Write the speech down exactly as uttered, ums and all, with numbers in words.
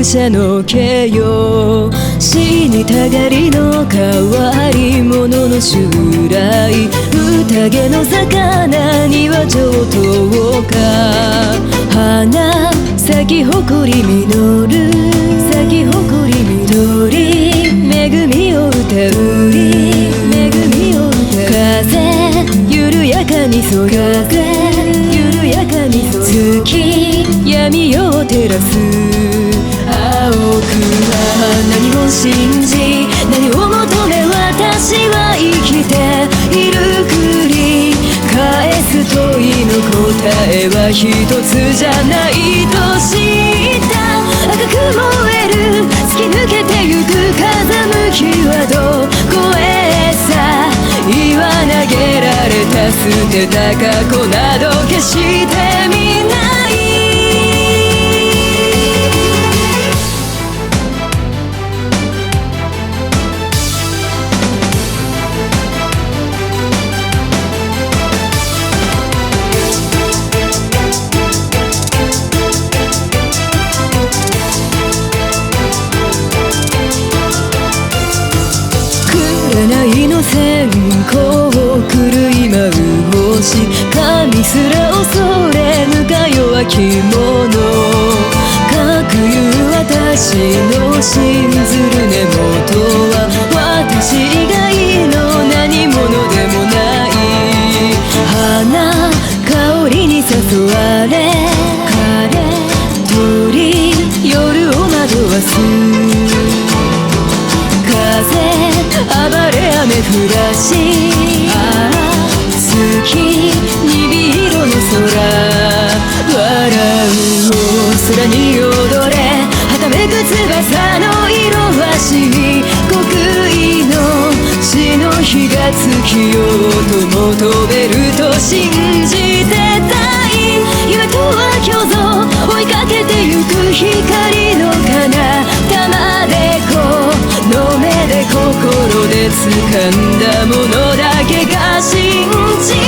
者の毛よ、死にたがりの変わり者の襲来、宴の魚には上等か。花咲き誇り実る、咲き誇り実り、恵みを歌うり、恵みを歌う。風緩やかにそよ風緩やかにそよ月闇夜を照らす。青くは何を信じ何を求め私は生きている。繰り返す問いの答えは一つじゃないと知った。赤く燃える突き抜けてゆく風向きはどこへさ。岩投げられた捨てた過去など決して見ない。紅の線香を狂い舞う星、神すら恐れぬか弱き者。かくいう私の信ずる根元は私以外の何者でもない。花香りに誘われ鳥夜を惑わす。暴れ雨降らしああ月にび色の空。笑うを空に踊れはためく翼の色はし極意の死の日が尽きようと求めると信じてたい。夢とは虚像追いかけてゆく光の彼方でこの目で心で掴んだものだけが信じ